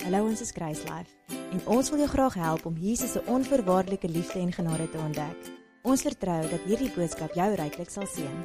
Hallo, ons is Kruislife en ons wil jou graag help om Jesus se onvoorwaardelike liefde en genade te ontdek. Ons vertrou dat hierdie boodskap jou ryklik sal seën.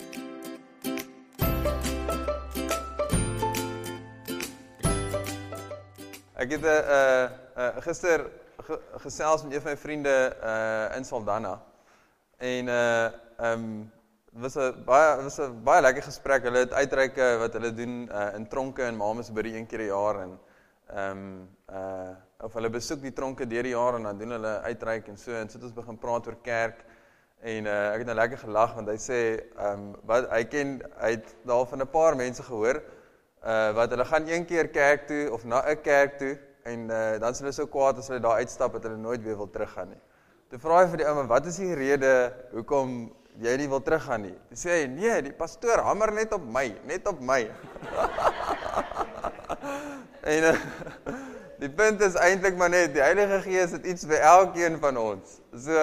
Ek het gister gesels met een van my vriende in Saldanha en was 'n baie lekker gesprek. Hulle het uitreike wat hulle doen in tronke in Mamasbury een keer 'n jaar en of hulle besoek die tronke deur die jaar en dan doen hulle uitreik en so en sit ons begin praat oor kerk en ek het nou lekker gelag want hy sê hy het daar van 'n paar mense gehoor wat hulle gaan een keer kerk toe of na 'n kerk toe en dan is hulle so kwaad as hulle daar uitstap dat hulle nooit weer wil teruggaan nie. Toe vra hy vir die ou, wat is die rede hoekom jy nie wil teruggaan nie? Toe sê hy, nee, die pastoor hamer net op my. En die punt is eintlik maar net, die Heilige Gees het iets vir elkeen van ons.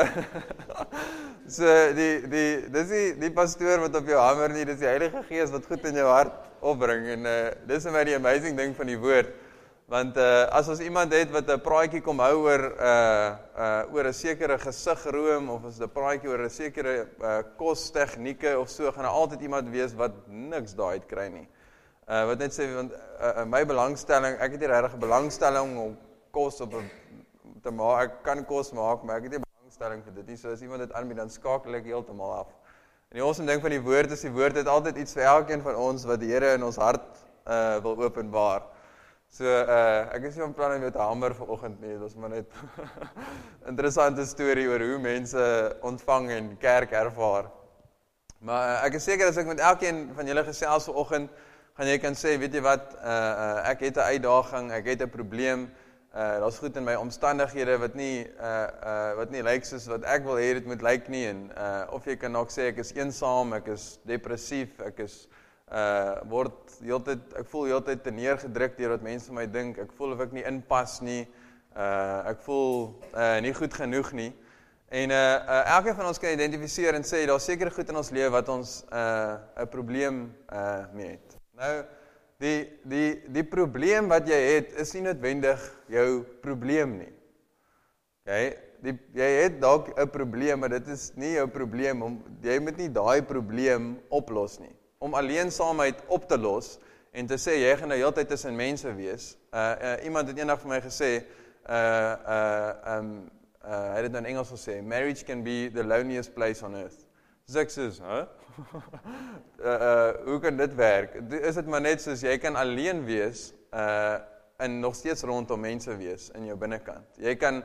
So die pastoor wat op jou hamer nie, dis die Heilige Gees wat goed in jou hart opbring. En dis vir my die amazing ding van die woord. Want as ons iemand het wat 'n praatjie kom hou oor 'n sekere gesigroom of as 'n praatjie oor 'n sekere kostegnieke of so, gaan daar altyd iemand wees wat niks daai uit kry nie. Wat net sê, want my belangstelling, ek het nie regtig 'n belangstelling om kos te maak, ek kan kos maak, maar ek het nie belangstelling vir dit nie, so as iemand dit aanbied, dan skakel ek heeltemal af. En die awesome ding van die woord is, die woord het altyd iets vir elkeen van ons, wat die Here in ons hart wil openbaar. So, ek is nie van plan om jou te hamer vanoggend nie, dit is maar net interessante storie oor hoe mense ontvang en kerk ervaar. Maar ek is seker as ek met elkeen van julle gesels vanoggend, gaan jy kan sê, weet jy wat, ek het 'n uitdaging, ek het 'n probleem, daar's goed in my omstandighede wat nie lyk soos wat ek wil hê dit moet lyk nie, en of jy kan ook sê, ek is eensaam, ek is depressief, ek is ek voel heeltyd te neergedruk deur wat mense van my dink, ek voel of ek nie inpas nie, ek voel nie goed genoeg nie, en elkeen van ons kan identifiseer en sê, daar's seker goed in ons lewe wat ons 'n probleem mee het. Nou, die probleem wat jy het, is nie noodwendig jou probleem nie. Okay? Jy het dalk 'n probleem, maar dit is nie jou probleem, jy moet nie daai probleem oplos nie. Om alleensaamheid op te los, en te sê, jy gaan nou heeltyd tussen mense wees. Iemand het eendag vir my gesê, hy het dit nou in Engels gesê, marriage can be the loneliest place on earth. Dus ek sê, hoe kan dit werk? Is dit maar net soos, jy kan alleen wees, en nog steeds rondom mense wees, in jou binnekant. Jy kan,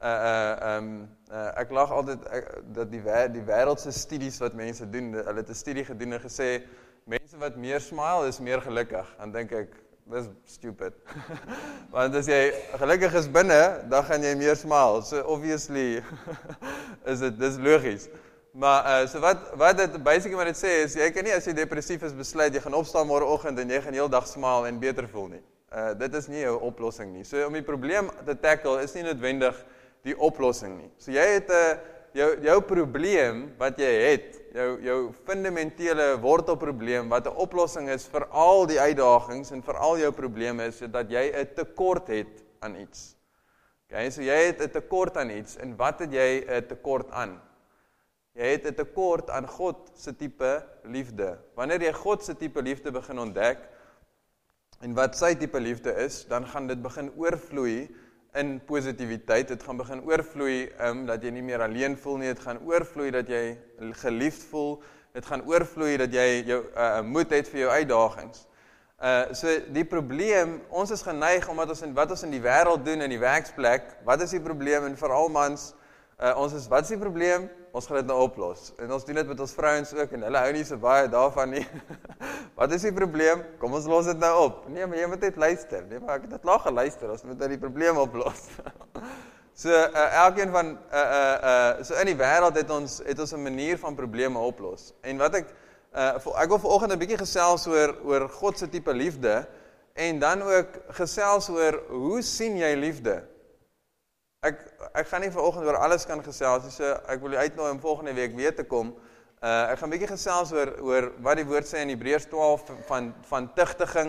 ek lag altyd, dat die wêreldse studies wat mense doen, hulle het 'n studie gedoen en gesê, mense wat meer smile is meer gelukkig, en dink ek, dis stupid. Want as jy gelukkig is binne, dan gaan jy meer smile, so obviously, dis logies. Maar, so wat dit basically wat dit sê is, jy kan nie as jy depressief is besluit, jy gaan opstaan môreoggend en jy gaan heel dag smile en beter voel nie. Dit is nie jou oplossing nie. So om die probleem te tackle is nie noodwendig die oplossing nie. So jy het jou probleem wat jy het, jou fundamentele wortelprobleem wat 'n oplossing is vir al die uitdagings en vir al jou probleme is dat jy 'n tekort het aan iets. Okay, so jy het 'n tekort aan iets en wat het jy 'n tekort aan? Jy het 'n tekort aan God se tipe liefde. Wanneer jy God se tipe liefde begin ontdek en wat sy tipe liefde is, dan gaan dit begin oorvloei in positiwiteit. Dit gaan begin oorvloei dat jy nie meer alleen voel nie. Dit gaan oorvloei dat jy geliefd voel. Dit gaan oorvloei dat jy jou moed het vir jou uitdagings. So die probleem, ons is geneig omdat wat ons in die wêreld doen in die werksplek, wat is die probleem en veral mans, wat is die probleem? Ons gaan dit nou oplos. En ons doen dit met ons vrouens ook en hulle hou nie so baie daarvan nie. Wat is die probleem? Kom ons los dit nou op. Nee, maar jy moet net luister. Nee, maar ek het dit laag geluister, ons moet nou die probleem oplos. So elkeen van so in die wêreld het ons 'n manier van probleme oplos. En wat ek wil vanoggend 'n bietjie gesels oor God se tipe liefde en dan ook gesels oor hoe sien jy liefde? Ek gaan nie vanoggend oor alles kan gesels, so ek wil jou uitnooi om volgende week weer te kom. Ek gaan 'n bietjie gesels oor wat die woord sê in Hebreërs 12 van tugtiging,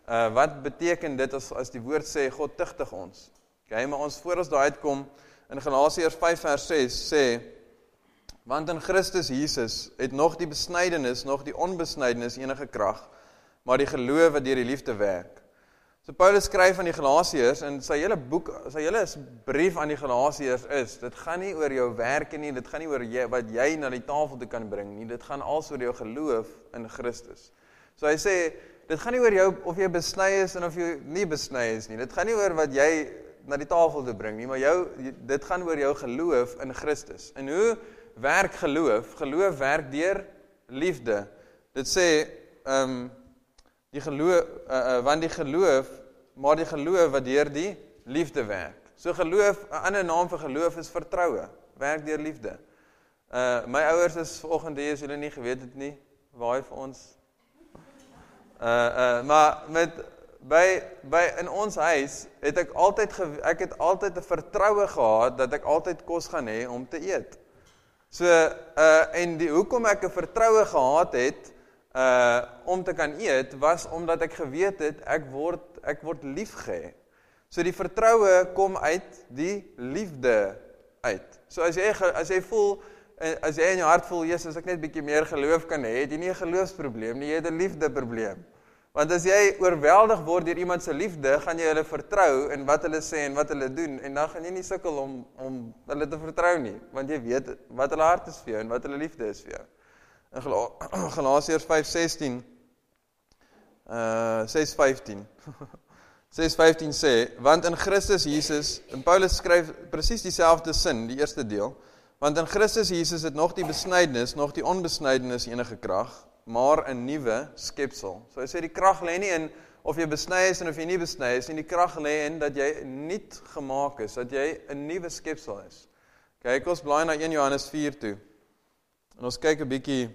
Wat beteken dit as die woord sê, God tugtig ons? Okay, maar voor ons daar uitkom, in Galasiërs 5 vers 6 sê, want in Christus Jesus het nog die besnydenis, nog die onbesnydenis enige krag, maar die geloof wat deur die liefde werk. So Paulus skryf aan die Galasiërs, en sy hele boek, sy hele brief aan die Galasiërs is, dit gaan nie oor jou werke nie, dit gaan nie oor wat jy na die tafel toe kan bring nie, dit gaan als oor jou geloof in Christus. So hy sê, dit gaan nie oor jou, of jy besny is en of jy nie besny is nie, dit gaan nie oor wat jy na die tafel toe bring nie, maar dit gaan oor jou geloof in Christus. En hoe werk geloof? Geloof werk deur liefde. Dit sê, die geloof, want die geloof, maar die geloof wat deur die liefde werk. So geloof, 'n ander naam vir geloof is vertroue, werk deur liefde. My ouers is vanoggend hier, as julle nie geweet het nie, waai vir ons. Maar in ons huis het ek het altyd 'n vertroue gehad dat ek altyd kos gaan hê om te eet. So, en hoekom ek 'n vertroue gehad het om te kan eet, was omdat ek geweet het, ek word lief gehê. So die vertroue kom uit die liefde uit. So as jy voel, as jy in jou hart voel, Jesus, as ek net bietjie meer geloof kan hê, het jy nie 'n geloofsprobleem nie, jy het 'n liefdeprobleem. Want as jy oorweldig word deur iemand se liefde, gaan jy hulle vertrou in wat hulle sê en wat hulle doen, en dan gaan jy nie sukkel om hulle te vertrou nie, want jy weet wat hulle hart is vir jou en wat hulle liefde is vir jou. In Galasiërs 5:16, 6:15 6:15 sê, want in Christus Jesus, en Paulus skryf presies dieselfde sin, die eerste deel, want in Christus Jesus het nog die besnydenis, nog die onbesnydenis enige krag, maar 'n nuwe skepsel. So hy sê die krag lê nie in of jy besny is en of jy nie besny is, en die krag lê in dat jy nuut gemaak is, dat jy 'n nuwe skepsel is. Kyk, ons blaai na 1 Johannes 4 toe. En ons kyk 'n bietjie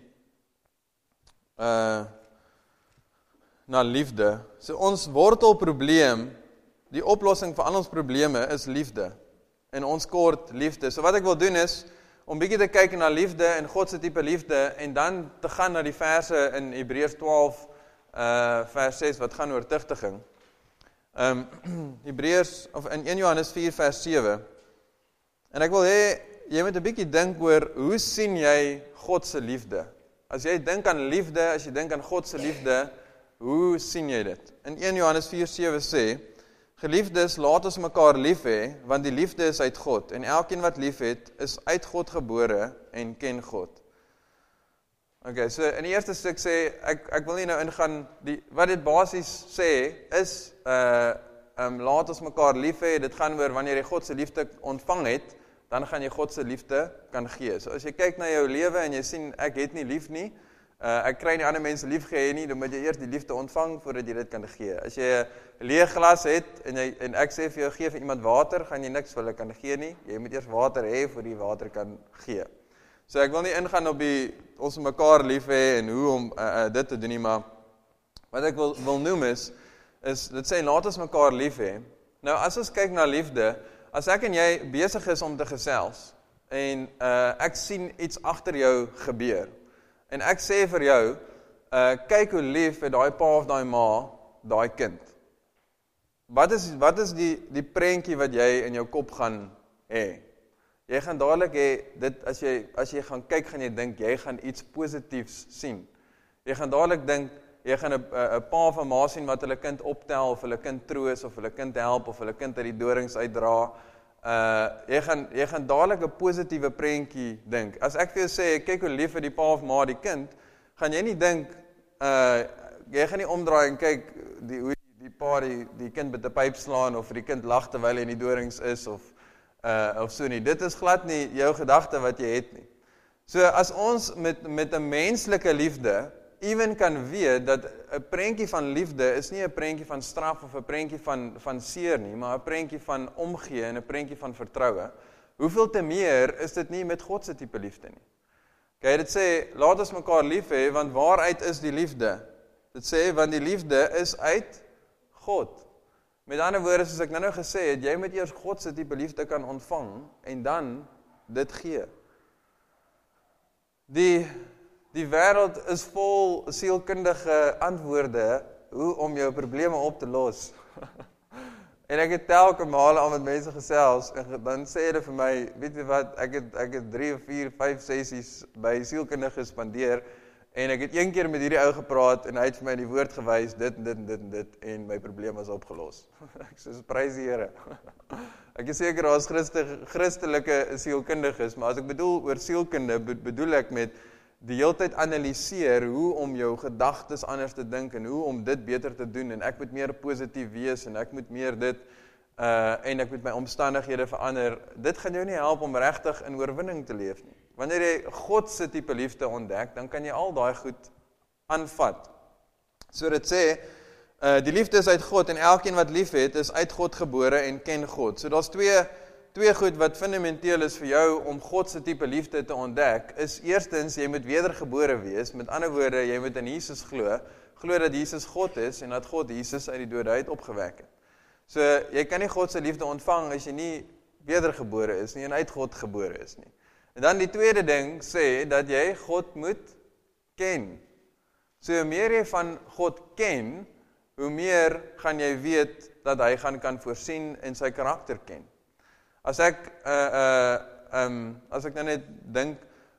na liefde. So ons wortelprobleem, die oplossing vir al ons probleme is liefde. En ons kort liefde. So wat ek wil doen is, om bietjie te kyk na liefde en God se tipe liefde, en dan te gaan na die verse in Hebreërs 12 vers 6 wat gaan oor tugtiging. Of in 1 Johannes 4 vers 7. En ek wil hê jy moet 'n bietjie dink oor hoe sien jy God se liefde? As jy dink aan liefde, as jy dink aan God se liefde, hoe sien jy dit? In 1 Johannes 4:7 sê, geliefdes, laat ons mekaar lief hê, want die liefde is uit God, en elkeen wat lief het, is uit God gebore en ken God. Okay, so in die eerste stuk sê, ek wil nie nou ingaan, wat dit basies sê, is, laat ons mekaar lief hê, dit gaan oor wanneer jy God se liefde ontvang het, dan gaan jy God se liefde kan gee. So as jy kyk na jou lewe en jy sien, ek het nie lief nie, ek kry nie ander mense lief gehê nie, dan moet jy eers die liefde ontvang voordat jy dit kan gee. As jy 'n leë glas het en ek sê vir jou gee vir iemand water, gaan jy niks vir hulle kan gee nie. Jy moet eers water hê voor jy water kan gee. So ek wil nie ingaan op ons mekaar lief hê en hoe om dit te doen nie, maar wat ek wil noem is dit sê laat ons mekaar lief hê. Nou as ons kyk na liefde, as ek en jy besig is om te gesels en ek sien iets agter jou gebeur. En ek sê vir jou, kyk hoe lief het daai pa of daai ma, daai kind. Wat is die prentjie wat jy in jou kop gaan hê? Jy gaan dadelik hê, dit as jy gaan kyk, gaan jy dink, jy gaan iets positiefs sien. Jy gaan dadelik dink, jy gaan 'n pa of 'n ma sien wat hulle kind optel, of hulle kind troos, of hulle kind help, of hulle kind uit die dorings uitdra. Jy gaan dadelik 'n positiewe prentjie dink. As ek vir jou sê, kyk hoe lief het die pa of ma die kind, gaan jy nie dink, jy gaan nie omdraai en kyk hoe die pa die kind met 'n pyp slaan, of die kind lag terwyl hy in die dorings is, of so nie. Dit is glad nie jou gedagte wat jy het nie. So as ons met 'n menslike liefde ewen kan weet dat 'n prentjie van liefde is nie 'n prentjie van straf of 'n prentjie van seer nie, maar 'n prentjie van omgee en 'n prentjie van vertroue. Hoeveel te meer is dit nie met God se tipe liefde nie. Okay, dit sê, laat ons mekaar lief hê, want waaruit is die liefde? Dit sê, want die liefde is uit God. Met ander woorde, soos ek nou gesê het, jy moet eers God se tipe liefde kan ontvang, en dan dit gee. Die wêreld is vol sielkundige antwoorde hoe om jou probleme op te los. En ek het telke male al met mense gesels, en dan sê hulle vir my, weet jy wat, ek het 3 of 4, 5 sessies by sielkundige gespandeer, en ek het een keer met hierdie ou gepraat, en hy het vir my in die woord gewys, dit, en my probleem was opgelos. Ek sê, prys die Here. Ek is seker as Christelike sielkundiges, maar as ek bedoel oor sielkunde, bedoel ek met die hele tyd analiseer hoe om jou gedagtes anders te dink en hoe om dit beter te doen en ek moet meer positief wees en ek moet meer dit en ek moet my omstandighede verander. Dit gaan jou nie help om regtig in oorwinning te leef nie. Wanneer jy God se tipe liefde ontdek, dan kan jy al daai goed aanvat. So dit sê die liefde is uit God en elkeen wat lief het is uit God gebore en ken God. So daar's twee goed wat fundamenteel is vir jou om God se tipe liefde te ontdek, is eerstens, jy moet wedergebore wees, met ander woorde, jy moet in Jesus glo dat Jesus God is en dat God Jesus uit die dode uit opgewek het. So, jy kan nie God se liefde ontvang as jy nie wedergebore is nie en uit God gebore is nie. En dan die tweede ding sê dat jy God moet ken. So, hoe meer jy van God ken, hoe meer gaan jy weet dat hy kan voorsien en sy karakter ken. As ek nou net dink,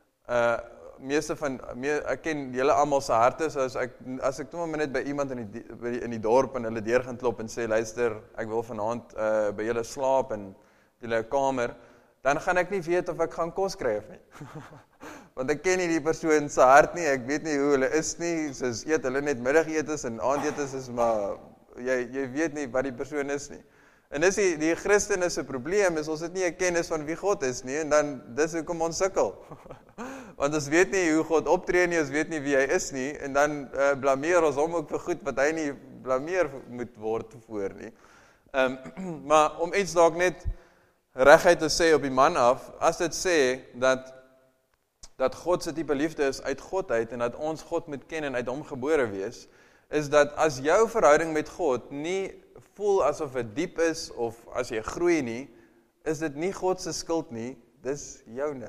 ek ken julle almal se harte, so as ek toe maar net by iemand in die dorp en hulle deur gaan klop en sê, luister, ek wil vanaand by julle slaap en julle kamer, dan gaan ek nie weet of ek gaan kos kry of nie. Want ek ken nie die persoon se hart nie, ek weet nie hoe hulle is nie, soos eet hulle net middagetes en aandetes is, maar jy weet nie wat die persoon is nie. En dis die Christene se probleem is, ons het nie 'n kennis van wie God is nie, en dan dis hoekom ons sukkel. Want ons weet nie hoe God optree nie, ons weet nie wie hy is nie, en dan blameer ons hom ook vir goed wat hy nie blameer moet word voor nie. Maar om iets dalk net reguit te sê op die man af, as dit sê dat God se tipe liefde is uit God uit, en dat ons God moet ken en uit hom gebore wees, is dat as jou verhouding met God nie voel asof het diep is, of as jy groei nie, is dit nie God se skuld nie, dis joune.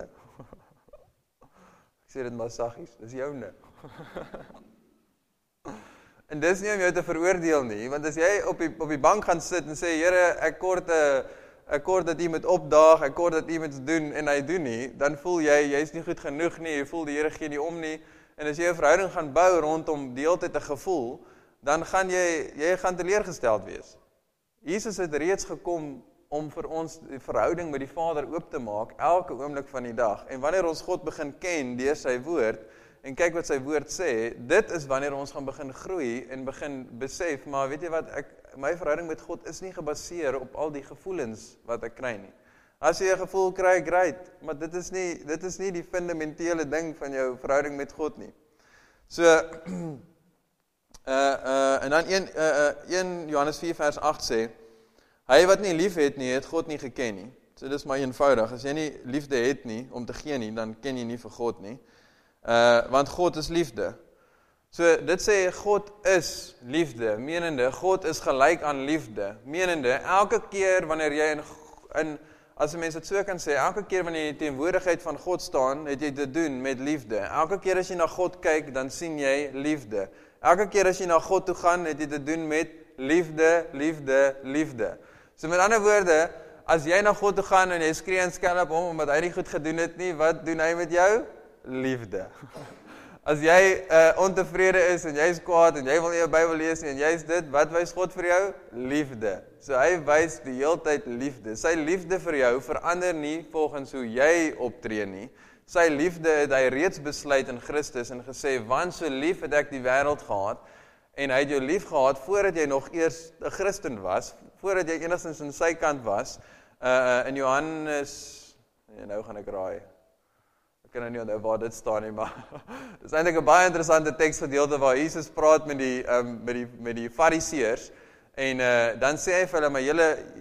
Ek sê dit maar saggies, dis joune. En dis nie om jou te veroordeel nie, want as jy op die bank gaan sit en sê, Here, ek kort dat jy moet opdaag, ek kort dat jy moet doen, en hy doen nie, dan voel jy is nie goed genoeg nie, jy voel die Here gee nie om nie, en as jy 'n verhouding gaan bou rondom die hele tyd 'n gevoel, dan gaan jy gaan teleurgesteld wees. Jesus het reeds gekom om vir ons die verhouding met die Vader oop te maak, elke oomblik van die dag. En wanneer ons God begin ken deur sy woord, en kyk wat sy woord sê, dit is wanneer ons gaan begin groei, en begin besef, maar weet jy wat, my verhouding met God is nie gebaseer op al die gevoelens wat ek kry nie. As jy 'n gevoel kry, great, maar dit is nie die fundamentele ding van jou verhouding met God nie. So, en dan 1 Johannes 4 vers 8 sê, hy wat nie lief het nie, het God nie geken nie. So dis maar eenvoudig, as jy nie liefde het nie, om te gee nie, dan ken jy nie vir God nie. Want God is liefde. So dit sê, God is liefde, menende, God is gelyk aan liefde, menende, elke keer wanneer jy as 'n mens dit so kan sê, elke keer wanneer jy in die teenwoordigheid van God staan, het jy te doen met liefde. Elke keer as jy na God kyk, dan sien jy liefde. Elke keer as jy na God toe gaan, het jy te doen met liefde, liefde, liefde. So met ander woorde, as jy na God toe gaan en jy skree en skel op hom, omdat hy nie goed gedoen het nie, wat doen hy met jou? Liefde. As jy ontevrede is en jy is kwaad en jy wil nie jou Bybel lees nie en jy is dit, wat wys God vir jou? Liefde. So hy wys die hele tyd liefde. Sy liefde vir jou verander nie volgens hoe jy optree nie. Sy liefde het hy reeds besluit in Christus en gesê, want so lief het ek die wêreld gehad, en hy het jou lief gehad voordat jy nog eers 'n Christen was, voordat jy enigstens in sy kant was, in Johannes, nou gaan ek raai, ek kan nou nie onthou waar dit staan nie, maar dit is eintlik 'n baie interessante teksgedeelte waar Jesus praat met die fariseërs, en dan sê hy vir hulle, maar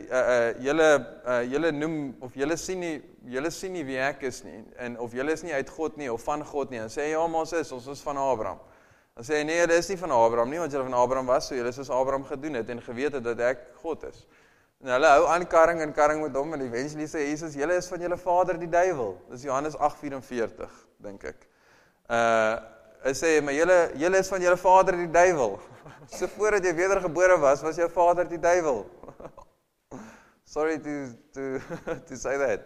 julle noem, of julle sien nie wie ek is nie, en of julle is nie uit God nie, of van God nie, en sê, ja, maar ons is van Abraham. Dan sê hy, nee, julle is nie van Abraham nie, want julle van Abraham was, so julle is soos Abraham gedoen het, en geweet het dat ek God is. En hulle hou aan karring met hom, en eventually sê Jesus, julle is van julle vader die duiwel. Dis Johannes 8:44, dink ek. Hy sê, maar julle is van julle vader die duiwel. So voordat jy wedergebore was jou vader die duiwel. Sorry to say that.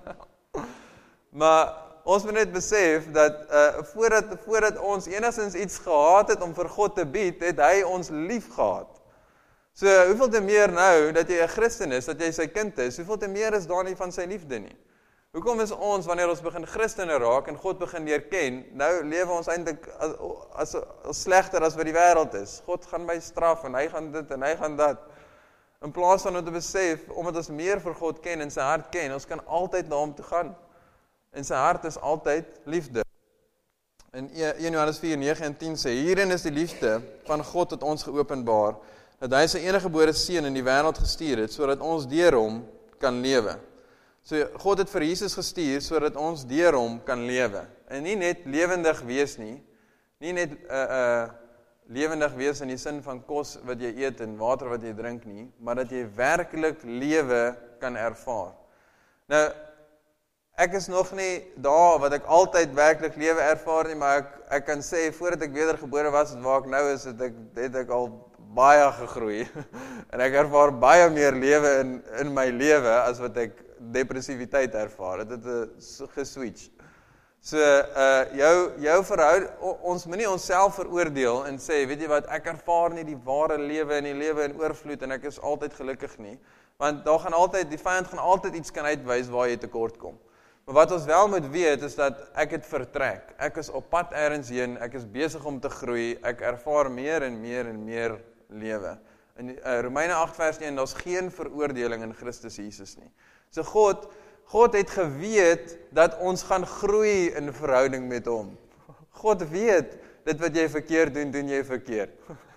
Maar ons moet net besef dat voordat ons enigstens iets gehad het om vir God te bied, het hy ons lief gehad. So hoeveel te meer nou dat jy 'n Christen is, dat jy sy kind is, hoeveel te meer is daar nie van sy liefde nie. Hoekom is ons, wanneer ons begin Christene raak en God begin leer ken, nou lewe ons eintlik as slegter as wat die wêreld is. God gaan my straf en hy gaan dit en hy gaan dat. In plaas van om te besef, omdat ons meer vir God ken en sy hart ken, ons kan altyd na hom toe gaan. En sy hart is altyd liefde. In 1 Johannes 4, 9 en 10 sê, hierin is die liefde van God tot ons geopenbaar, dat hy sy eniggebore seun in die wêreld gestuur het, sodat ons deur hom kan lewe. So God het vir Jesus gestuur, sodat ons deur hom kan lewe. En nie net lewendig wees nie net lewendig wees in die sin van kos wat jy eet en water wat jy drink nie, maar dat jy werklik lewe kan ervaar. Nou, ek is nog nie daar wat ek altyd werklik lewe ervaar nie, maar ek kan sê, voordat ek wedergebore was, waar ek nou is, het ek al baie gegroei. En ek ervaar baie meer lewe in my lewe, as wat ek depressiwiteit ervaar. Dit het geswitch. So, jou verhouding, ons moet nie onsself veroordeel en sê, weet jy wat, ek ervaar nie die ware lewe en die lewe in oorvloed en ek is altyd gelukkig nie. Want die vyand gaan altyd iets kan uitwys waar jy tekort kom. Maar wat ons wel moet weet is dat ek het vertrek. Ek is op pad ergens heen, ek is besig om te groei, ek ervaar meer en meer en meer lewe. In Romeine 8 vers 1, daar's geen veroordeling in Christus Jesus nie. So God het geweet dat ons gaan groei in verhouding met hom. God weet, dit wat jy verkeerd doen jy verkeerd.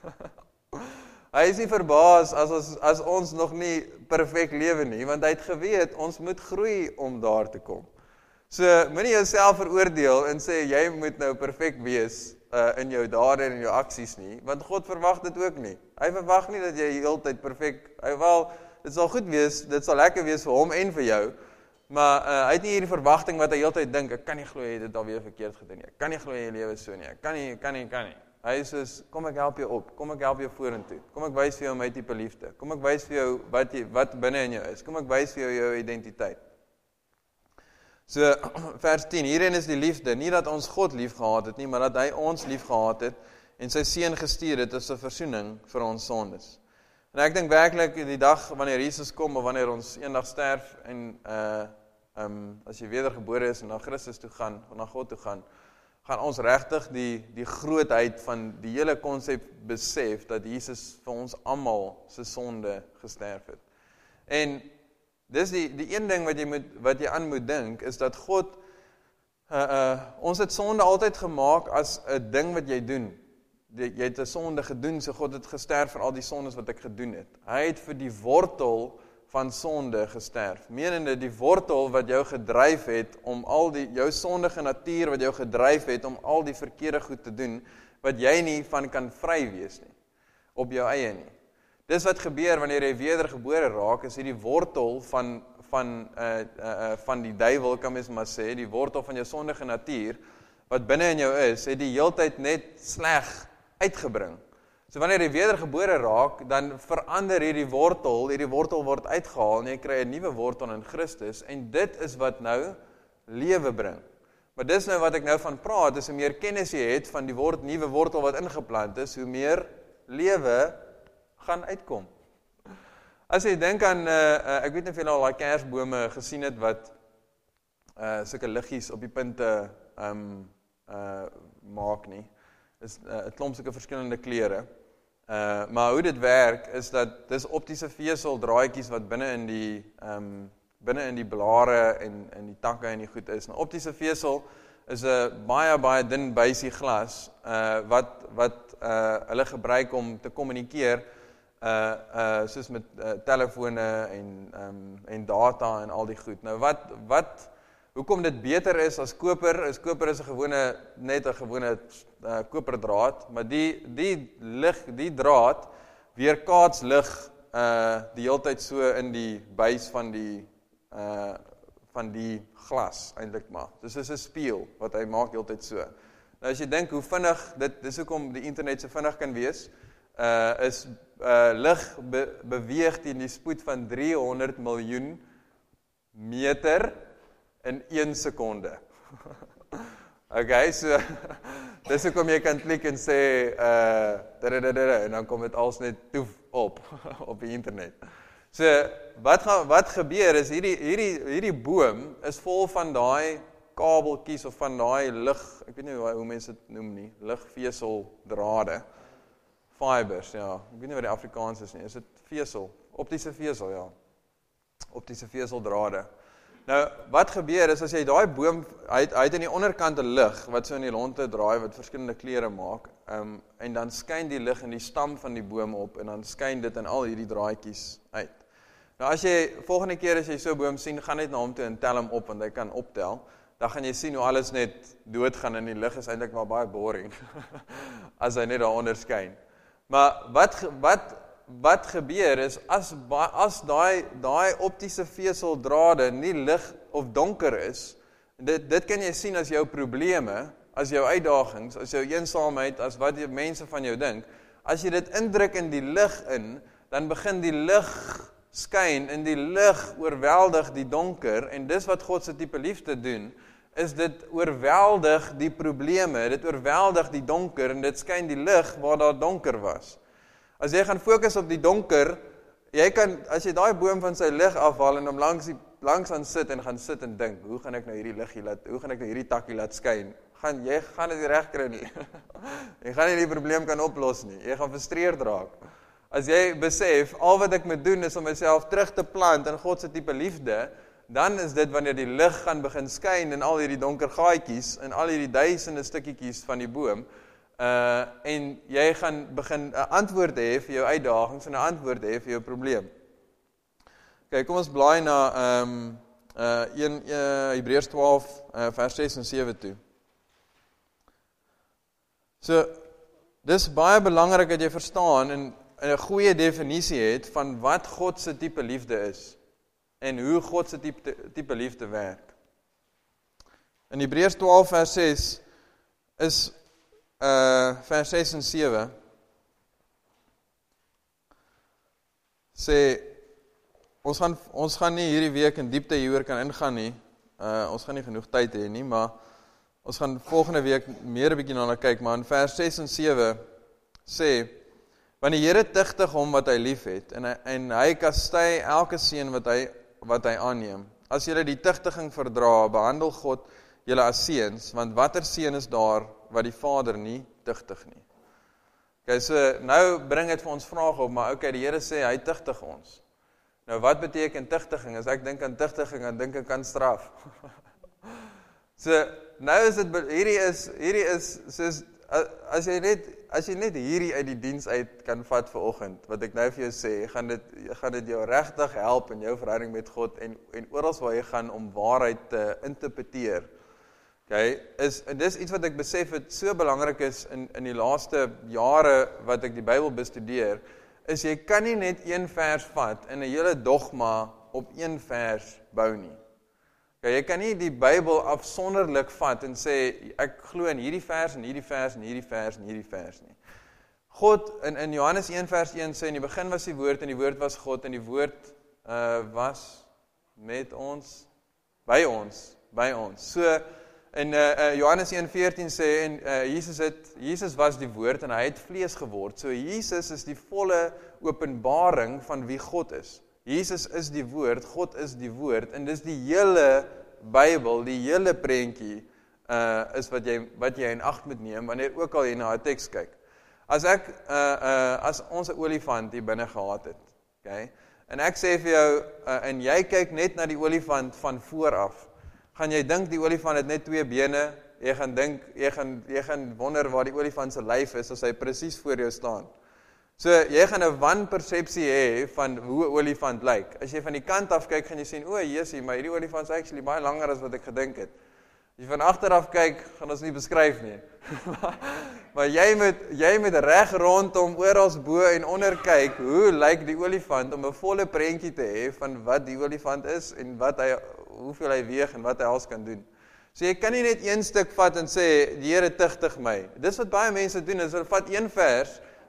Hy is nie verbaas as ons nog nie perfek lewe nie, want hy het geweet, ons moet groei om daar te kom. So, moenie jouself veroordeel en sê, jy moet nou perfek wees in jou dade en in jou aksies nie, want God verwag dit ook nie. Hy verwag nie dat jy heeltyd perfek, dit sal goed wees, dit sal lekker wees vir hom en vir jou, maar hy het nie hierdie verwagting wat hy heeltyd dink, ek kan nie glo jy dit alweer verkeerd gedoen nie, ek kan nie glo jy lewe so nie, ek kan nie. Hy is soos, kom ek help jou op, kom ek help jou vorentoe, kom ek wys vir jou my tipe liefde, kom ek wys vir jou wat binne in jou is, kom ek wys vir jou identiteit. So, vers 10, hierin is die liefde, nie dat ons God lief gehad het nie, maar dat hy ons lief gehad het, en sy seun gestuur het as 'n versoening vir ons sondes. En ek dink werklik, die dag wanneer Jesus kom, of wanneer ons eendag sterf, en as jy wedergebore is, en na Christus toe gaan, of na God toe gaan ons regtig die grootheid van die hele konsep besef, dat Jesus vir ons almal se sonde gesterf het. En dis die een ding wat jy aan moet dink, is dat God, ons het sonde altyd gemaak as 'n ding wat jy doen. Jy het 'n sonde gedoen, so God het gesterf vir al die sondes wat ek gedoen het. Hy het vir die wortel van sonde gesterf. Menende die wortel wat jou gedryf het om jou sondige natuur wat jou gedryf het om al die verkeerde goed te doen, wat jy nie van kan vry wees nie, op jou eie nie. Dis wat gebeur wanneer jy wedergebore raak, is die wortel van die duiwel, kan mens maar sê, die wortel van jou sondige natuur, wat binne in jou is, het die heeltyd net sleg uitgebring. So wanneer jy wedergebore raak, dan verander hierdie wortel word uitgehaal, en jy kry 'n nuwe wortel in Christus, en dit is wat nou lewe bring. Maar dis nou wat ek nou van praat, is hoe meer kennis jy het van die nuwe wortel wat ingeplant is, hoe meer lewe gaan uitkom. As jy dink aan, ek weet nie of jy al daai kersbome gesien het, wat sulke liggies op die punte maak nie, is 'n klomp sulke verskillende kleure. Maar hoe dit werk, is dat dis optiese vesel draadjies wat binne in die blare en die takke en die goed is. Nou, optiese vesel is 'n baie dun buisie glas, wat hulle gebruik om te kommunikeer, soos met telefone en data en al die goed. Nou hoekom dit beter is as koper is 'n net 'n gewone koperdraad, maar die draad weerkaats lig die heeltyd so in die buis van die glas eintlik maar. Dus is 'n spieël wat hy maak heeltyd so. Nou as jy dink hoe vinnig dis hoekom die internet so vinnig kan wees, is lig beweeg teen die spoed van 300 miljoen meter in 1 sekonde. Okay, so dis hoekom jy kan klik en sê en dan kom dit als net toef op die internet. So wat gebeur is hierdie boom is vol van daai kabeltjies of van daai ek weet nie hoe mense dit noem nie, ligveseldrade, fibers, ja. Ek weet nie wat die Afrikaans is nie. Is dit vesel? Optiese vesel, ja. Optiese veseldrade. Nou, wat gebeur is, as jy daai boom, hy het in die onderkant 'n lig, wat so in die ronde draai, wat verskillende kleure maak, en dan skyn die lig in die stam van die boom op, en dan skyn dit in al hierdie draadjies uit. Nou, as jy, volgende keer as jy so 'n boom sien, gaan net na hom toe en tel hom op, want hy kan optel, dan gaan jy sien hoe alles net doodgaan, en die lig is eintlik maar baie boring, as hy net daaronder skyn. Maar wat gebeur is, as daai optiese veseldrade nie lig of donker is, dit kan jy sien as jou probleme, as jou uitdagings, as jou eensaamheid, as wat die mense van jou dink, as jy dit indruk in die lig in, dan begin die lig skyn, en die lig oorweldig die donker, en dis wat God se tipe liefde doen, is dit oorweldig die probleme, dit oorweldig die donker, en dit skyn die lig waar daar donker was. As jy gaan fokus op die donker, as jy daai boom van sy lig afhaal en hom langs aan sit en gaan sit en dink, hoe gaan ek nou hierdie takkie laat skyn? Jy gaan dit nie reg kry nie. Jy gaan nie die probleem kan oplos nie. Jy gaan frustreerd raak. As jy besef, al wat ek moet doen is om myself terug te plant in God se tipe liefde, dan is dit wanneer die lig gaan begin skyn in al hierdie donker gaatjies, en al hierdie duisende stukkies van die boom, en jy gaan begin 'n antwoord hê vir jou uitdagings en 'n antwoord hê vir jou probleem. Okay, kom ons blaai na Hebreërs 12 vers 6 en 7 toe. So, dis baie belangrik dat jy verstaan en 'n goeie definisie het van wat God se tipe liefde is en hoe God se tipe liefde werk. In Hebreërs 12 vers 6 is vers 6 en 7 sê, ons gaan nie hierdie week in diepte hieroor kan ingaan nie, ons gaan nie genoeg tyd hê nie, maar ons gaan volgende week meer 'n bietjie na kyk, maar in vers 6 en 7 sê, want die Here tugtig hom wat hy lief het, en hy kastei elke seun wat hy aanneem. As julle die tugtiging verdra, behandel God julle as seuns, want watter seun is daar wat die Vader nie tugtig nie. Okay, so nou bring dit vir ons vraag op, maar okay, die Here sê hy tugtig ons. Nou wat beteken tugtiging? As ek dink aan tugtiging, dan dink ek aan straf. So nou is dit hierdie is soos as jy net hierdie uit die diens uit kan vat vir oggend, wat ek nou vir jou sê, gaan dit jou regtig help in jou verhouding met God en oral waar jy gaan om waarheid te interpreteer. Okay, en dis iets wat ek besef het so belangrik is in die laaste jare wat ek die Bybel bestudeer, is jy kan nie net een vers vat en 'n hele dogma op een vers bou nie. Okay, jy kan nie die Bybel afsonderlik vat en sê, ek glo in hierdie vers en hierdie vers en hierdie vers en hierdie vers nie. God, in Johannes 1 vers 1 sê, in die begin was die woord en die woord was God en die woord was met ons, by ons. So, in Johannes 1:14 sê, Jesus was die woord en hy het vlees geword. So Jesus is die volle openbaring van wie God is. Jesus is die woord, God is die woord, en dis die hele Bybel, die hele prentjie, is wat jy in ag moet neem, wanneer ook al jy na 'n teks kyk. As ons 'n olifant hier binne gehad het, okay, en ek sê vir jou, en jy kyk net na die olifant van voor af, gaan jy dink die olifant het net 2 bene, jy gaan wonder waar die olifant se lyf is, as hy presies voor jou staan. So, jy gaan 'n wanpersepsie hê van hoe 'n olifant lyk. As jy van die kant af kyk, gaan jy sien, Jesusie, maar hierdie olifant is actually baie langer as wat ek gedink het. As jy van agter af kyk, gaan ons nie beskryf nie. Maar jy moet reg rondom, oral bo en onder kyk, hoe lyk die olifant, om 'n volle prentjie te hê van wat die olifant is, en hoeveel hy weeg, en wat hy alles kan doen. So jy kan nie net een stuk vat en sê, die Here tugtig my. Dis wat baie mense doen, is hulle vat een vers,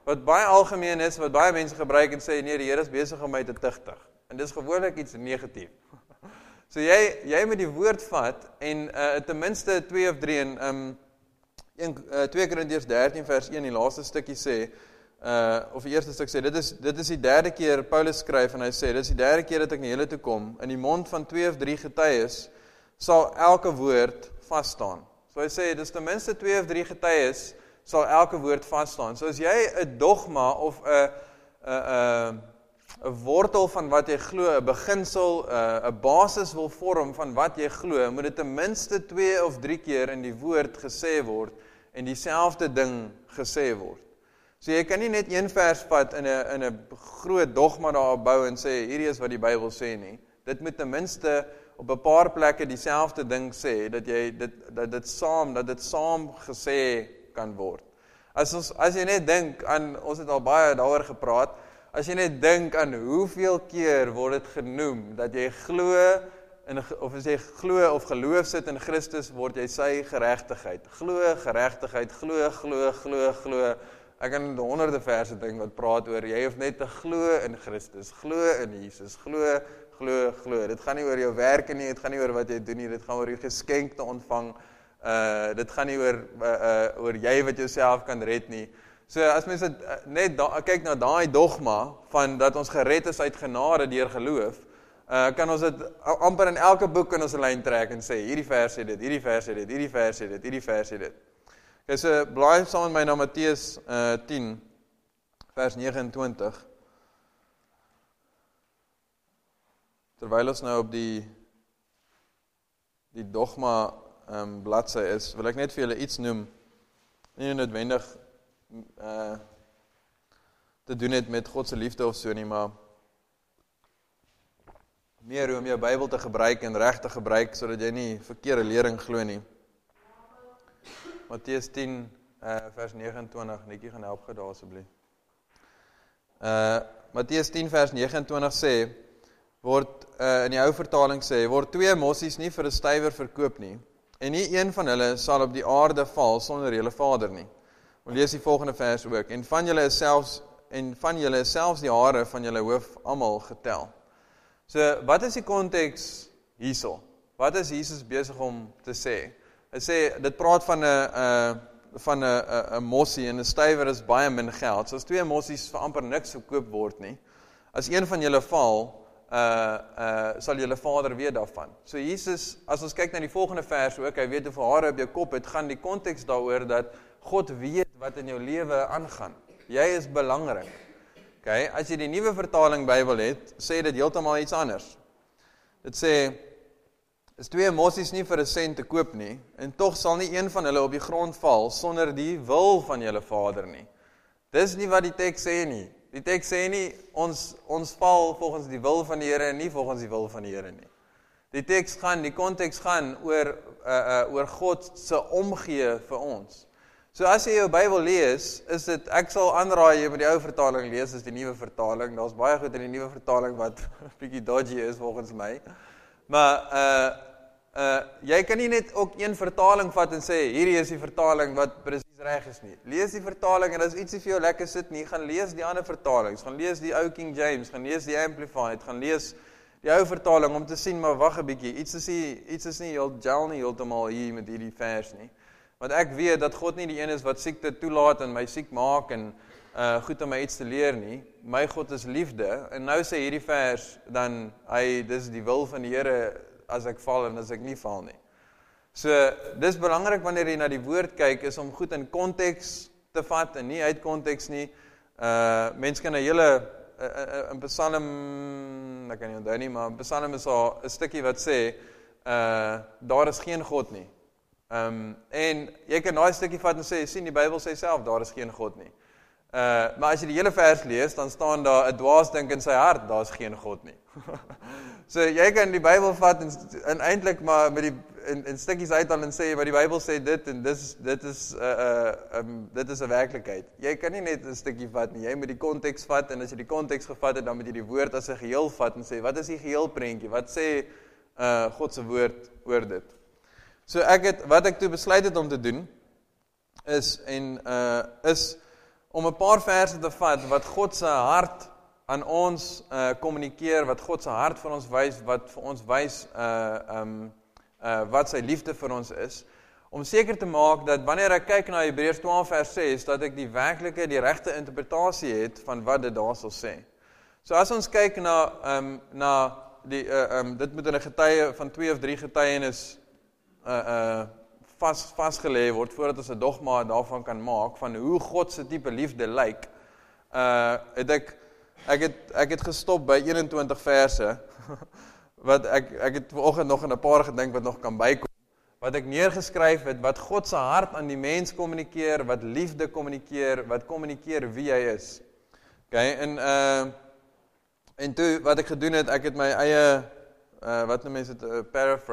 wat baie algemeen is, wat baie mense gebruik en sê, nee, die Here is besig om my te tugtig. En dis gewoonlik iets negatief. So jy moet die woord vat, en ten minste 2 of 3, en 2 Korintiërs 13 vers 1, die laaste stukkie sê, of die eerste stuk sê, dit is die derde keer Paulus skryf, en hy sê, dit is die derde keer dat ek na julle toe kom, in die mond van 2 of 3 getuies, sal elke woord vasstaan. So hy sê, dis ten minste 2 of 3 getuies, sal elke woord vasstaan. So as jy 'n dogma, of 'n wortel van wat jy glo, 'n beginsel, 'n basis wil vorm van wat jy glo, moet dit ten minste 2 of 3 keer in die woord gesê word, en dieselfde ding gesê word. So jy kan nie net een vers vat in 'n groot dogma daarop bou en sê, hierdie is wat die Bybel sê nie. Dit moet ten minste op 'n paar plekke dieselfde ding sê, dat dit saam gesê kan word. As jy net dink aan, ons het al baie daaroor gepraat, as jy net dink aan hoeveel keer word dit genoem, dat jy glo, of as jy glo of geloof sit in Christus, word jy sy geregtigheid. Glo, geregtigheid, glo. Ek kan honderde verse dink wat praat oor, jy hoef net te glo in Christus, glo in Jesus, glo. Dit gaan nie oor jou werke nie, dit gaan nie oor wat jy doen nie, dit gaan oor jou geskenk te ontvang, dit gaan nie oor jy wat jouself kan red nie. So as mense net kyk na daai dogma, van dat ons gered is uit genade deur geloof, kan ons dit amper in elke boek in ons lyn trek en sê, hierdie vers sê dit, hierdie vers sê dit, hierdie vers sê dit, hierdie vers sê dit. Okay, so blaai saam met my na Matteus 10, vers 29. Terwyl ons nou op die dogma bladsy is, wil ek net vir julle iets noem, nie noodwendig te doen het met God se liefde of so nie, maar meer hoe om jou Bybel te gebruik en reg te gebruik, sodat jy nie verkeerde lering glo nie. Matteus 10, vers 29, Netjie gaan help gedaar asseblief. Matteus 10, vers 29 sê, in die ou vertaling sê, word 2 mossies nie vir 'n stywer verkoop nie, en nie een van hulle sal op die aarde val sonder julle Vader nie. Ons lees die volgende vers ook, en van julle is selfs die hare van julle hoof almal getel. So, wat is die konteks hierso? Wat is Jesus besig om te sê? Hy sê, dit praat van 'n mossie, en 'n stywer is baie min geld. So as 2 mossies vir amper niks verkoop word nie, as een van julle val, sal julle Vader weet daarvan. So Jesus, as ons kyk na die volgende vers ook, hy weet hoeveel hare op jou kop het, gaan die konteks daaroor dat God weet wat in jou lewe aangaan. Jy is belangrik. Okay, as jy die nuwe vertaling Bybel het, sê dit heeltemal iets anders. Dit sê, is 2 mossies nie vir 'n sent te koop nie, en tog sal nie een van hulle op die grond val sonder die wil van julle Vader nie. Dis nie wat die teks sê nie. Die teks sê nie, ons val volgens die wil van die Here en nie volgens die wil van die Here nie. Die konteks gaan oor God se omgee vir ons. So as jy jou Bybel lees, is dit, ek sal aanraai jy met die ou vertaling lees as die nuwe vertaling. Daar's baie goed in die nuwe vertaling wat bietjie dodgy is volgens my. Maar jy kan nie net ook een vertaling vat en sê, hierdie is die vertaling wat presies reg is nie. Lees die vertaling, en as ietsie vir jou lekker sit nie, gaan lees die ander vertalings, gaan lees die ou King James, gaan lees die Amplified, gaan lees die ou vertaling, om te sien, maar wag 'n bietjie, iets is nie heeltemal hier met hierdie vers nie. Want ek weet dat God nie die een is wat siekte toelaat en my siek maak, en goed om my iets te leer nie. My God is liefde, en nou sê hierdie vers, dan, dis die wil van die Here, as ek val en as ek nie val nie. So, dis belangrik wanneer jy na die woord kyk, is om goed in konteks te vat, en nie uit konteks nie. Mens kan 'n hele, in Psalm, ek kan nie onthou nie, maar in Psalm is daar 'n stukkie wat sê, daar is geen God nie. En jy kan daai stukkie vat en sê, sien, die Bybel sê self, daar is geen God nie. Maar as jy die hele vers lees, dan staan daar, 'n dwaas dink in sy hart, daar is geen God nie. So, jy kan die Bybel vat en eintlik maar met in stukkies uithaal en sê, maar die Bybel sê dit, en dit is 'n werklikheid. Jy kan nie net 'n stukkie vat nie, jy moet die konteks vat, en as jy die konteks gevat het, dan moet jy die woord as 'n geheel vat en sê, wat is die geheel prentjie? Wat sê God se woord oor dit? So wat ek toe besluit het om te doen, is om 'n paar verse te vat wat God se hart aan ons kommunikeer, wat God se hart vir ons wys, wat vir ons wys wat sy liefde vir ons is, om seker te maak dat wanneer ek kyk na Hebreërs 12 vers 6, dat ek die regte interpretasie het van wat dit daar sal sê. So as ons kyk na die dit moet in 'n getuie van 2 of 3 getuienis vasgelê word voordat ons 'n dogma daarvan kan maak van hoe God se tipe liefde lyk. Ek het gestop by 21 verse wat ek het vanoggend nog in 'n paar gedink wat nog kan bykom. Wat ek neergeskryf het, wat God se hart aan die mens kommunikeer, wat liefde kommunikeer, wat kommunikeer wie hy is. Okay, en toe wat ek gedoen het, ek het my eie wat noem mense dit,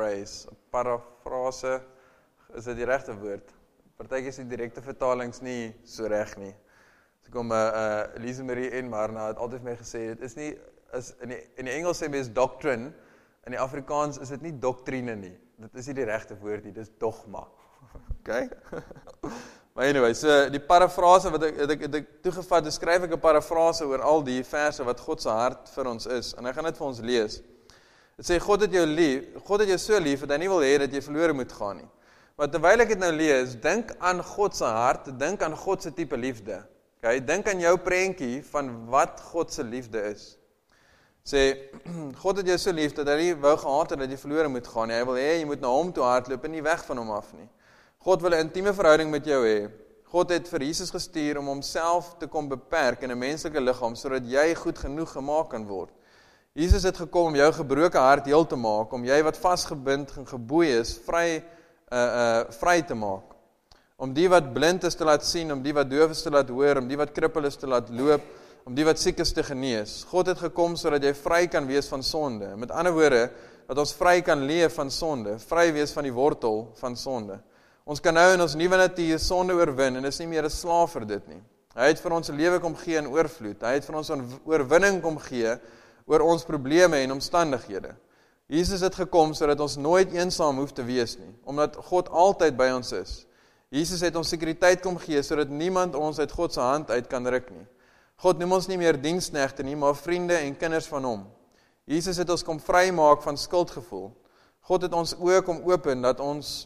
parafrase, is dit die regte woord? Partykeer is die direkte vertalings nie so reg nie. So kom Elise Marie en Marna het altyd vir my gesê, dit is nie, in die Engels sê mens doctrine, in die Afrikaans is dit nie doktrine nie. Dit is nie die regte woord nie, dit is dogma. Okay? Maar anyway, so die parafrase wat ek toegevat, dus skryf ek 'n parafrase oor al die verse wat God se hart vir ons is. En ek gaan dit vir ons lees. Dit sê, God het jou so lief, dat hy nie wil hê dat jy verlore moet gaan nie. Maar terwyl ek dit nou lees, dink aan God se hart, dink aan God se tipe liefde. Okay? Dink aan jou prentjie van wat God se liefde is. Sê, God het jou so lief, dat hy nie wou gehad het dat jy verlore moet gaan nie. Hy wil hê, jy moet na hom toe hardloop en nie weg van hom af nie. God wil 'n intieme verhouding met jou hê. God het vir Jesus gestuur om homself te kom beperk in 'n menslike liggaam, sodat jy goed genoeg gemaak kan word. Jesus het gekom om jou gebroke hart heel te maak, om jy wat vasgebind en geboei is, vry te maak. Om die wat blind is te laat sien, om die wat doof is te laat hoor, om die wat krippel is te laat loop, om die wat siek is te genees. God het gekom sodat jy vry kan wees van sonde. Met ander woorde, dat ons vry kan leef van sonde, vry wees van die wortel van sonde. Ons kan nou in ons nuwe natuur sonde oorwin en is nie meer 'n slaaf vir dit nie. Hy het vir ons 'n lewe kom gee in oorvloed. Hy het vir ons 'n oorwinning kom gee oor ons probleme en omstandighede. Jesus het gekom sodat ons nooit eensaam hoef te wees nie, omdat God altyd by ons is. Jesus het ons sekuriteit kom gee sodat niemand ons uit God se hand uit kan ruk nie. God noem ons nie meer diensknegte nie, maar vriende en kinders van hom. Jesus het ons kom vrymaak van skuldgevoel. God het ons oë kom open dat ons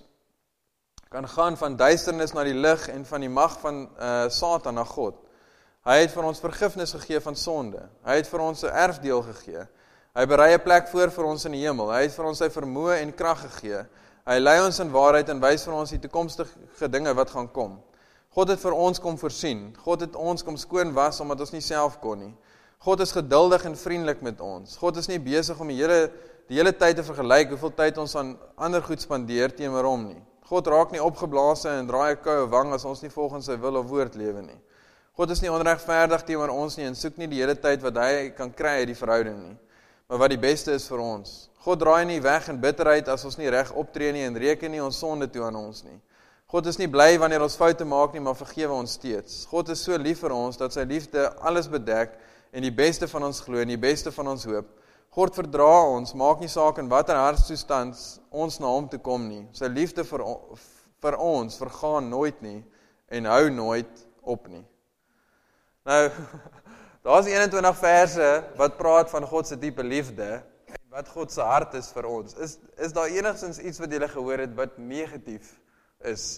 kan gaan van duisternis na die lig en van die mag van Satan na God. Hy het vir ons vergifnis gegee van sonde. Hy het vir ons 'n erfdeel gegee. Hy berei 'n plek voor ons in die hemel. Hy het vir ons sy vermoë en krag gegee. Hy lei ons in waarheid en wys vir ons die toekomstige dinge wat gaan kom. God het vir ons kom voorsien. God het ons kom skoon was omdat ons nie self kon nie. God is geduldig en vriendelik met ons. God is nie besig om die hele tyd te vergelyk hoeveel tyd ons aan ander goed spandeer teenoor hom nie. God raak nie opgeblaas en draai 'n koue wang as ons nie volgens sy wil of woord lewe nie. God is nie onregverdig teenoor ons nie en soek nie die hele tyd wat hy kan kry uit die verhouding nie, maar wat die beste is vir ons. God draai nie weg in bitterheid as ons nie reg optree nie en reken nie ons sonde toe aan ons nie. God is nie bly wanneer ons foute maak nie, maar vergewe ons steeds. God is so lief vir ons dat sy liefde alles bedek en die beste van ons glo en die beste van ons hoop. God verdra ons, maak nie saak in watter hartstoestand ons na hom toe kom nie. Sy liefde vir ons vergaan nooit nie en hou nooit op nie. Nou, daar is 21 verse wat praat van God se diepe liefde en wat God se hart is vir ons. Is daar enigstens iets wat julle gehoor het wat negatief is?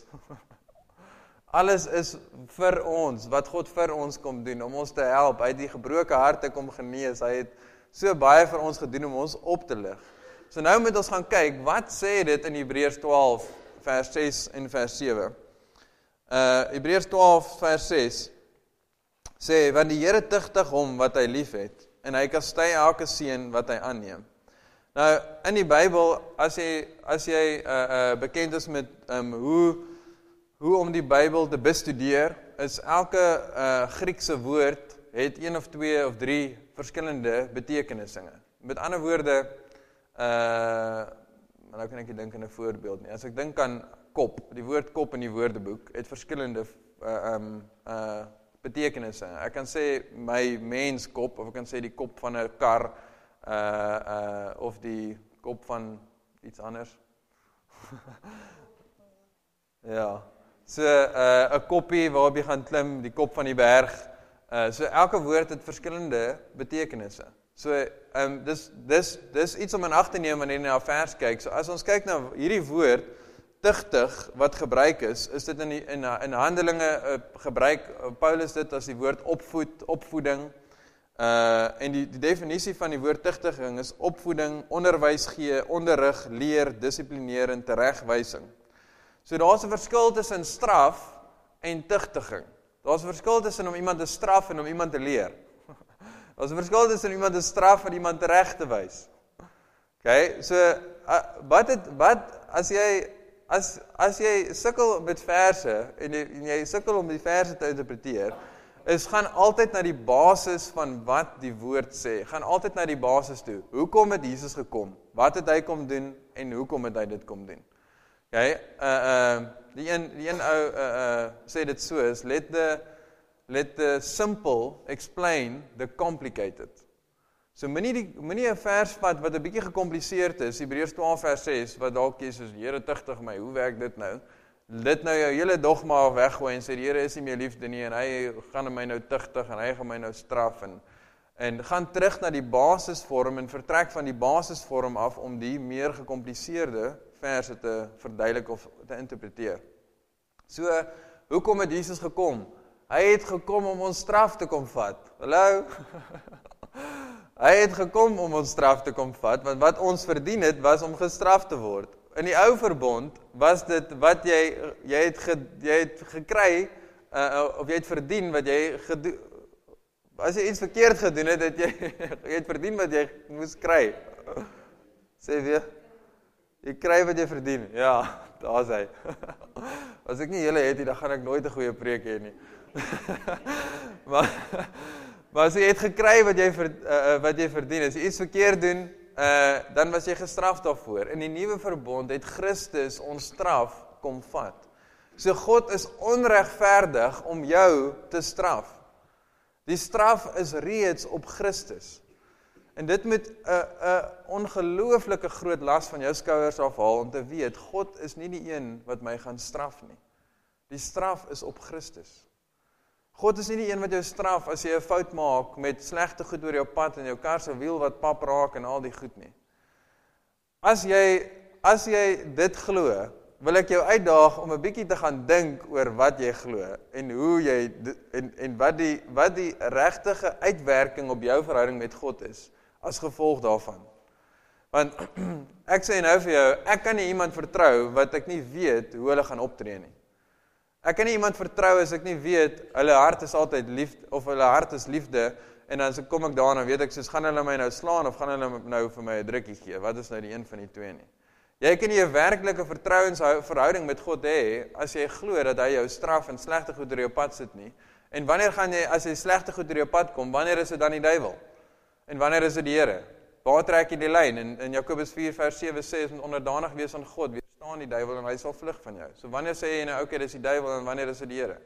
Alles is vir ons, wat God vir ons kom doen, om ons te help. Hy het die gebroke harte kom genees. Hy het so baie vir ons gedoen om ons op te lig. So nou moet ons gaan kyk, wat sê dit in Hebreërs 12, vers 6 en vers 7? Hebreërs 12, vers 6, sê, want die Here tugtig hom wat hy lief het, en hy kastei elke seun wat hy aanneem. Nou, in die Bybel, as jy bekend is met hoe om die Bybel te bestudeer, is elke Griekse woord, het 1 of 2 of 3 verskillende betekenisse. Met ander woorde, nou kan ek nie dink aan 'n voorbeeld nie. As ek dink aan kop, die woord kop in die woordeboek, het verskillende betekenisse. Ek kan sê my menskop, of ek kan sê die kop van 'n kar, of die kop van iets anders. Ja, So 'n koppie waarop jy gaan klim, die kop van die berg. So elke woord het verskillende betekenisse. So dis iets om in ag te neem wanneer jy na 'n vers kyk. So as ons kyk na hierdie woord tugtig wat gebruik is dit in Handelinge gebruik Paulus dit as die woord opvoeding. En die definisie van die woord tugtiging is opvoeding, onderwys gee, onderrig, leer, dissiplineer en teregwysing. So daar's 'n verskil tussen straf en tugtiging. Daar's 'n verskil tussen om iemand te straf en om iemand te leer. Daar's 'n verskil tussen iemand te straf en iemand reg te wys. Okay, so as jy sukkel met verse en jy sukkel om die verse te interpreteer, gaan altyd na die basis van wat die woord sê. Gaan altyd na die basis toe. Hoekom het Jesus gekom? Wat het hy kom doen en hoekom het hy dit kom doen? Okay, die een ou sê dit so is, let the simple explain the complicated. So moenie 'n vers vat wat 'n bietjie gekompliseerd is, Hebreërs 12 vers 6, wat dalk jy soos, Here tugtig my, hoe werk dit nou? Dit nou jou hele dogma weggooi en sê, die Here is nie meer liefde nie, en hy gaan my nou tugtig, en hy gaan my nou straf, en gaan terug na die basisvorm, en vertrek van die basisvorm af, om die meer gekompliseerde verse te verduidelik of te interpreteer. So, hoekom het Jesus gekom? Hy het gekom om ons straf te kom vat. Hallo? Hy het gekom om ons straf te kom vat, want wat ons verdien het, was om gestraf te word. In die ou verbond was dit wat jy het gekry, of jy het verdien wat jy gedoen. As jy iets verkeerd gedoen het, jy het verdien wat jy moes kry. Sê weer, jy kry wat jy verdien. Ja, daar is hy. As ek nie julle het nie, dan gaan ek nooit 'n goeie preek hê nie. Maar as jy het gekry wat jy verdien, as jy iets verkeerd doen, dan was jy gestraf daarvoor. In die nuwe verbond het Christus ons straf kom vat. So God is onregverdig om jou te straf. Die straf is reeds op Christus. En dit moet 'n ongelooflike groot las van jou skouers afhaal om te weet, God is nie die een wat my gaan straf nie. Die straf is op Christus. God is nie die een wat jou straf as jy 'n fout maak met slegte goed oor jou pad en jou kar se wiel wat pap raak en al die goed nie. As jy dit glo, wil ek jou uitdaag om 'n bietjie te gaan dink oor wat jy glo en hoe jy en wat die regtige uitwerking op jou verhouding met God is as gevolg daarvan. Want ek sê nou vir jou, ek kan nie iemand vertrou wat ek nie weet hoe hulle gaan optree nie. Ek kan nie iemand vertrou as ek nie weet hulle hart is altyd liefde of hulle hart is liefde en dan kom ek daar en weet ek soos gaan hulle my nou slaan of gaan hulle nou vir my 'n drukkie gee. Wat is nou die een van die twee nie? Jy kan nie 'n werklike vertrouensverhouding met God hê as jy glo dat hy jou straf en slegte goed oor jou pad sit nie. En wanneer gaan jy as jy slegte goed oor jou pad kom, wanneer is dit dan die duiwel? En wanneer is dit die Here? Waar trek jy die lyn? En Jakobus 4 vers 7 sê ons moet onderdanig wees aan God. Weerstaan die duiwel en hy sal vlug van jou. So wanneer sê jy nou okay, dis die duiwel en wanneer is dit die Here?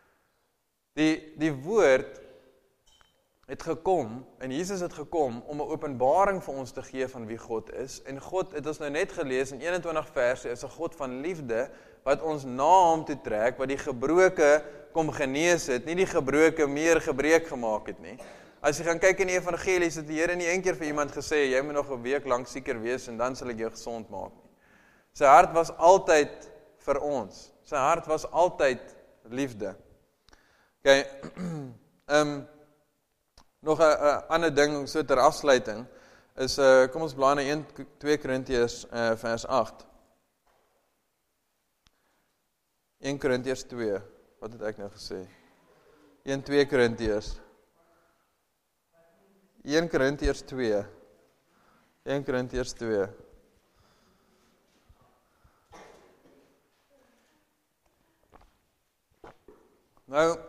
Die woord het gekom en Jesus het gekom om 'n openbaring vir ons te gee van wie God is. En God het ons nou net gelees in 21 verse is 'n God van liefde wat ons na hom toe trek, wat die gebroke kom genees het, nie die gebroke meer gebreek gemaak het nie. As jy gaan kyk in die evangelies, het die Here nie een keer vir iemand gesê, jy moet nog 'n week lank sieker wees en dan sal ek jou gesond maak nie. Sy hart was altyd vir ons. Sy hart was altyd liefde. Okay, nog 'n ander ding so ter afsluiting is kom ons blaai na 2 Korintiërs vers 8. 1 Korintiërs 2. Wat het ek nou gesê? 2 Korintiërs. 1 Korintiërs 2. 1 Korintiërs 2. Nou,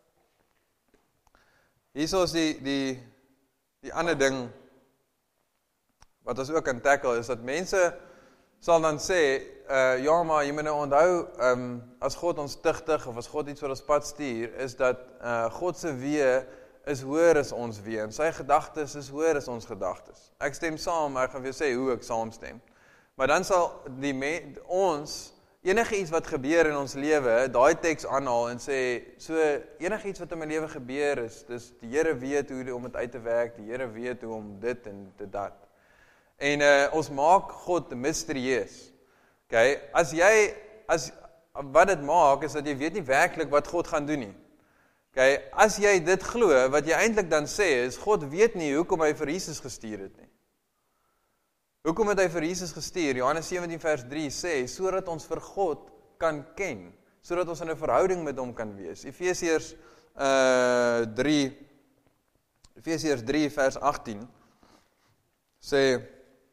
hier is die ander ding wat ons ook kan tackle, is dat mense sal dan sê, ja maar jy moet nou onthou, as God ons tugtig, of as God iets vir ons pad stuur, is dat God se weë is hoër as ons weë, en sy gedagtes is hoër as ons gedagtes. Ek stem saam, maar ek gaan vir jou sê hoe ek saamstem. Maar dan sal ons enige iets wat gebeur in ons lewe, daai teks aanhaal en sê, so enige iets wat in my lewe gebeur is, dis die Here weet hoe om dit uit te werk, die Here weet hoe om dit en dat. En ons maak God mysterieus. Okay, wat dit maak, is dat jy weet nie werklik wat God gaan doen nie. Okay, as jy dit glo, wat jy eintlik dan sê is, God weet nie hoekom hy vir Jesus gestuur het nie. Hoekom het hy vir Jesus gestuur? Johannes 17 vers 3 sê, sodat ons vir God kan ken, sodat ons in 'n verhouding met hom kan wees. Efesiërs 3 vers 18 sê,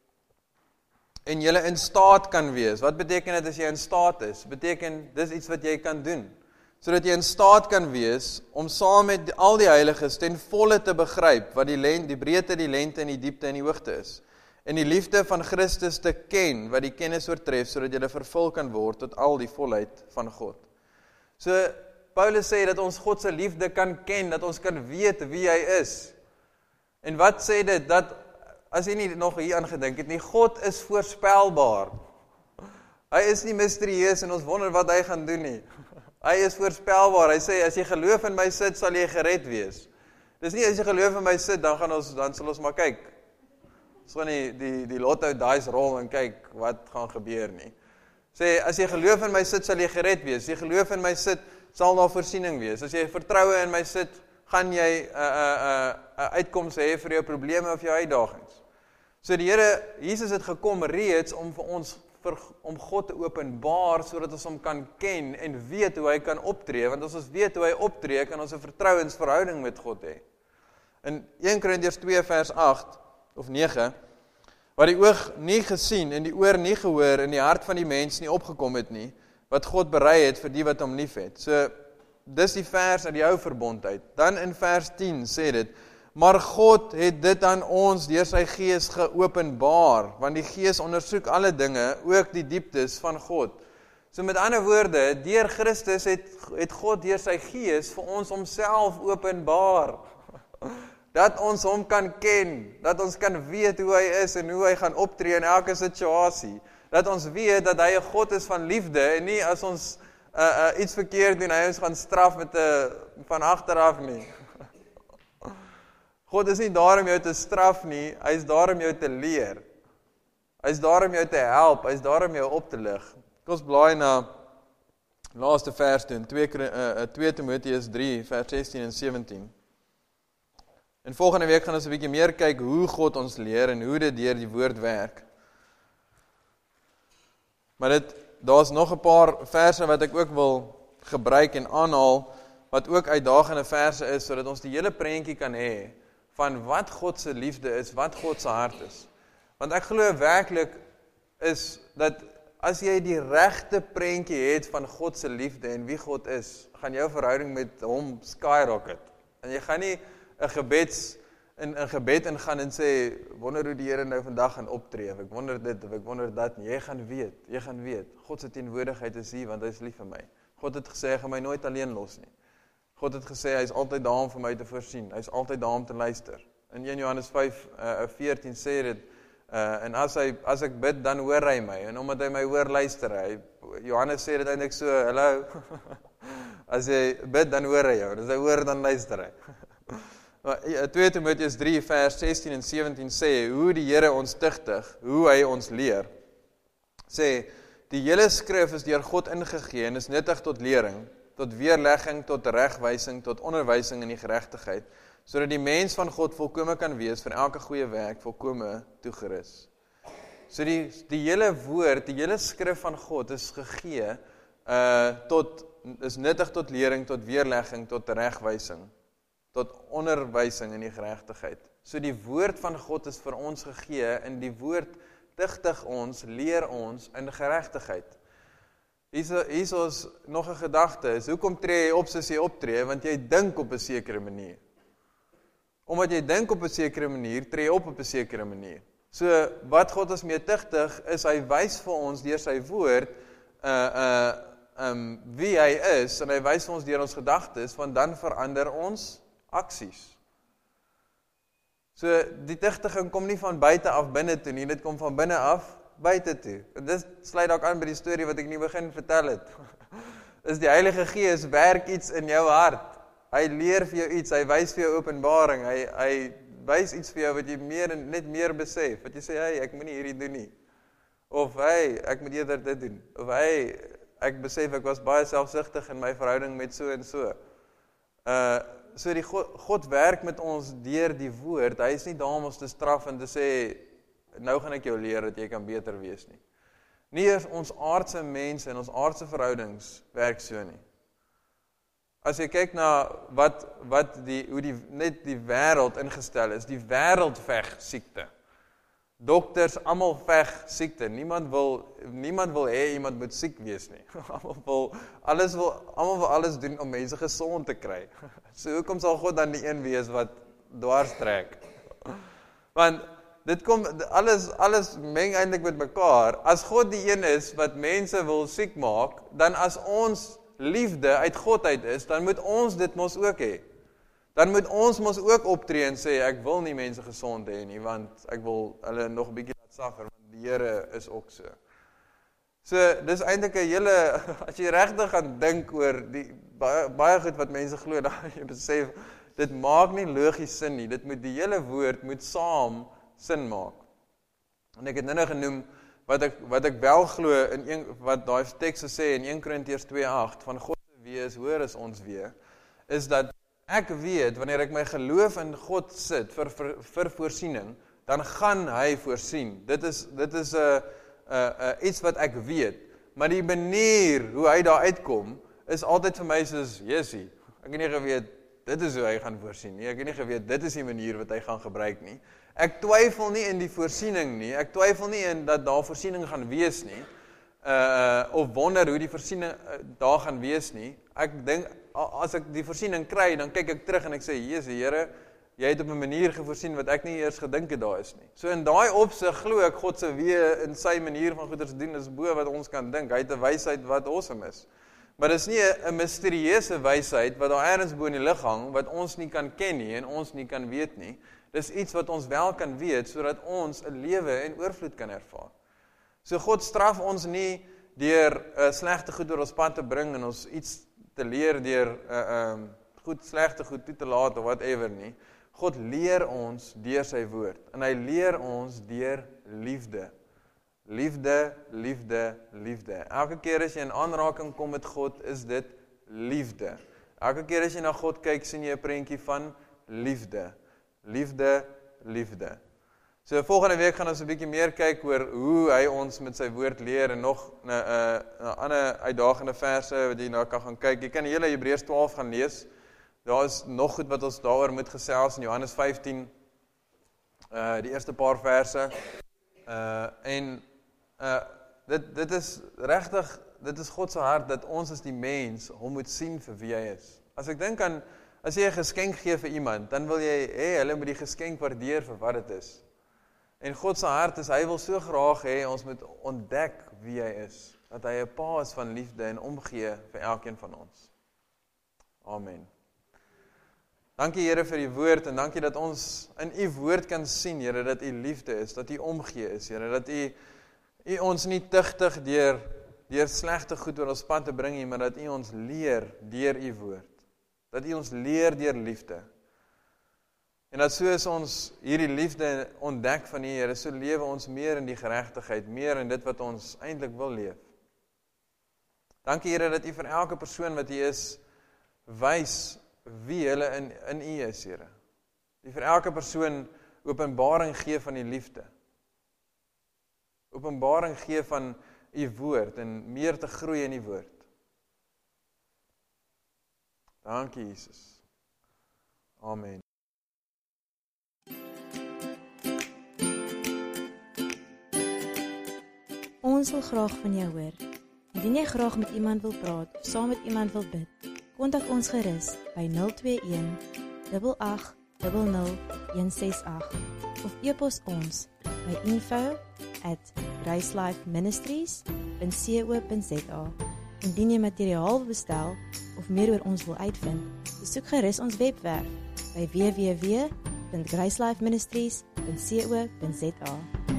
en julle in staat kan wees. Wat beteken dit as jy in staat is? Beteken, dis iets wat jy kan doen. Sodat jy in staat kan wees, om saam met al die heiliges ten volle te begryp, wat die breedte, die lengte en die diepte en die hoogte is. En die liefde van Christus te ken, wat die kennis oortref, sodat jy vervul kan word tot al die volheid van God. So, Paulus sê dat ons God se liefde kan ken, dat ons kan weet wie hy is. En wat sê dit? Dat, as jy nie nog hier aan gedink het nie, God is voorspelbaar. Hy is nie mysterieus en ons wonder wat hy gaan doen nie. Hy is voorspelbaar. Hy sê, as jy geloof in my sit, sal jy gered wees. Dis nie, as jy geloof in my sit, dan sal ons maar kyk. So die lotto dice rol en kyk wat gaan gebeur nie. Sê, as jy geloof in my sit, sal jy gered wees. As jy geloof in my sit, sal daar voorsiening wees. As jy vertroue in my sit, gaan jy 'n uitkoms hê vir jou probleme of jou uitdagings. So die Here, Jesus het gekom reeds om vir ons, om God te openbaar, sodat ons hom kan ken en weet hoe hy kan optree, want as ons weet hoe hy optree, kan ons 'n vertrouensverhouding met God hê. In 1 Korintiërs 2 vers 8 of 9, wat die oog nie gesien en die oor nie gehoor en die hart van die mens nie opgekom het nie, wat God berei het vir die wat hom lief het. So, dis die vers uit die ou verbond uit. Dan in vers 10 sê dit, maar God het dit aan ons deur sy Gees geopenbaar, want die Gees ondersoek alle dinge, ook die dieptes van God. So met ander woorde, deur Christus het God deur sy Gees vir ons homself openbaar. Dat ons hom kan ken, dat ons kan weet hoe hy is en hoe hy gaan optree in elke situasie. Dat ons weet dat hy 'n God is van liefde en nie as ons iets verkeerd doen, hy ons gaan straf met van agteraf nie. God is nie daar om jou te straf nie, hy is daar om jou te leer. Hy is daar om jou te help, hy is daar om jou op te lig. Kom ons blaai na laaste vers toe, 2 Timoteus 3 vers 16 en 17. En volgende week gaan ons 'n bietjie meer kyk hoe God ons leer en hoe dit deur die woord werk. Maar daar's nog 'n paar verse wat ek ook wil gebruik en aanhaal, wat ook uitdagende verse is, sodat ons die hele prentjie kan hê van wat God se liefde is, wat God se hart is. Want ek glo werklik is dat as jy die regte prentjie het van God se liefde en wie God is, gaan jou verhouding met hom skyrocket. En jy gaan nie 'n gebed ingaan en sê, wonder hoe die Here nou vandag gaan optree, ek wonder dit, of ek wonder dat nie. Jy gaan weet, God se teenwoordigheid is hier, want hy is lief vir my. God het gesê, hy gaan my nooit alleen los nie. God het gesê, hy is altyd daar om vir my te voorsien, hy is altyd daar om te luister. In 1 Johannes 5:14 sê dit, en as ek bid, dan hoor hy my, en omdat hy my hoor, luister hy. Johannes sê dit eintlik so, hallo, as jy bid, dan hoor hy jou, as hy hoor, dan luister hy. 2 Timoteus 3 vers 16 en 17 sê, hoe die Here ons tugtig, hoe hy ons leer, sê, die hele skrif is deur God ingegee en is nuttig tot lering, tot weerlegging, tot regwysing, tot onderwysing in die geregtigheid, sodat die mens van God volkome kan wees vir elke goeie werk, volkome toegerus. So die hele woord, die hele skrif van God is gegee, is nuttig tot lering, tot weerlegging, tot regwysing, tot onderwysing in die geregtigheid. So die woord van God is vir ons gegee, en die woord tugtig ons, leer ons in geregtigheid. Hier is nog 'n gedagte, is hoekom tree jy op soos jy optree? Want jy dink op 'n sekere manier. Omdat jy dink op 'n sekere manier, tree jy op 'n sekere manier. So, wat God ons mee tugtig, is hy wys vir ons deur sy woord, wie hy is, en hy wys vir ons deur ons gedagtes, want dan verander ons aksies. So, die tugtiging kom nie van buite af binne toe nie, dit kom van binne af buite toe. Dit sluit ook aan by die storie wat ek in die begin vertel het. Is die Heilige Gees werk iets in jou hart. Hy leer vir jou iets, hy wys vir jou openbaring, hy wys iets vir jou wat jy net meer besef. Wat jy sê, hey, ek moet nie hierdie doen nie. Of hey, ek moet eerder dit doen. Of hey, ek besef ek was baie selfsugtig in my verhouding met so en so. So die God werk met ons deur die woord. Hy is nie daar om ons te straf en te sê, nou gaan ek jou leer dat jy kan beter wees nie. Nie ons aardse mense en ons aardse verhoudings werk so nie. As jy kyk na hoe die wêreld ingestel is, die wêreld veg siekte. Dokters, almal veg siekte. Niemand wil hê iemand moet siek wees nie. Almal wil alles doen om mense gesond te kry. So hoekom sal God dan die een wees wat dwars trek? Want alles meng eintlik met mekaar. As God die een is wat mense wil siek maak, dan as ons liefde uit God uit is, dan moet ons dit mos ook hê. Dan moet ons mos ook optree en sê, ek wil nie mense gesond hê nie, want ek wil hulle nog 'n bietjie laat suffer, want die Here is ook so. So, dis eintlik 'n hele, as jy regtig gaan dink oor die baie goed wat mense glo, dan jy besef, dit maak nie logies sin nie, die hele woord moet saam sin maak. En ek het nou genoem, wat ek wel glo, wat daai teks sê in 1 Korintiërs 2:8, van God se wee is hoër as ons wee, is dat ek weet, wanneer ek my geloof in God sit vir voorsiening, dan gaan hy voorsien. Dit is iets wat ek weet. Maar die manier hoe hy daar uitkom, is altyd vir my soos, Jesusie, ek het nie geweet, dit is hoe hy gaan voorsien nie. Ek het nie geweet, dit is die manier wat hy gaan gebruik nie. Ek twyfel nie in die voorsiening nie. Ek twyfel nie in dat daar voorsiening gaan wees nie. Of wonder hoe die voorsiening daar gaan wees nie. Ek dink, as ek die voorsiening kry, dan kyk ek terug en ek sê, Jezus, Here, jy het op 'n manier gevoorsien wat ek nie eers gedink het daar is nie. So in daai opsig glo ek God se wee in sy manier van goeders doen is bo wat ons kan dink. Hy het 'n wysheid wat awesome is. Maar dis nie 'n misterieuse wysheid wat daar ergens bo in die lug hang wat ons nie kan ken nie en ons nie kan weet nie. Dis iets wat ons wel kan weet sodat ons 'n lewe in oorvloed kan ervaar. So God straf ons nie deur slegte goed oor ons pad te bring en ons iets te leer deur slegte goed toe te laat of whatever nie. God leer ons deur sy woord en hy leer ons deur liefde. Liefde, liefde, liefde. Elke keer as jy in aanraking kom met God, is dit liefde. Elke keer as jy na God kyk, sien jy 'n prentjie van liefde. Liefde, liefde. So volgende week gaan ons 'n bietjie meer kyk oor hoe hy ons met sy woord leer en nog 'n ander uitdagende verse wat jy nou kan gaan kyk. Jy kan die hele Hebreërs 12 gaan lees. Daar is nog goed wat ons daaroor moet gesels in Johannes 15, die eerste paar verse. Dit is regtig, dit is God se hart dat ons as die mens hom moet sien vir wie hy is. As ek dink aan, as jy 'n geskenk gee vir iemand, dan wil jy hê hulle moet die geskenk waardeer vir wat dit is. En God se hart is, hy wil so graag hê ons moet ontdek wie hy is, dat hy 'n pa is van liefde en omgee vir elkeen van ons. Amen. Dankie Here vir die woord en dankie dat ons in u woord kan sien, Here, dat u liefde is, dat u omgee is, Here, dat u ons nie tugtig deur slegte goed oor ons pad te bring nie, maar dat u ons leer deur u woord. Dat u ons leer deur liefde. En dat soos ons hierdie liefde ontdek van u, Here, so lewe ons meer in die geregtigheid, meer in dit wat ons eintlik wil leef. Dankie Here dat u vir elke persoon wat u is, wys wie hulle in u is, Here. Die vir elke persoon openbaring gee van die liefde. Openbaring gee van u woord en meer te groei in die woord. Dankie Jesus. Amen. Ons wil graag van jou hoor. Indien jy graag met iemand wil praat of saam met iemand wil bid, kontak ons gerus by 021 88 00 168 of e-pos ons by info@gracelifeministries.co.za. Indien jy materiaal bestel of meer oor ons wil uitvind, besoek gerus ons webwerf by www.gracelifeministries.co.za.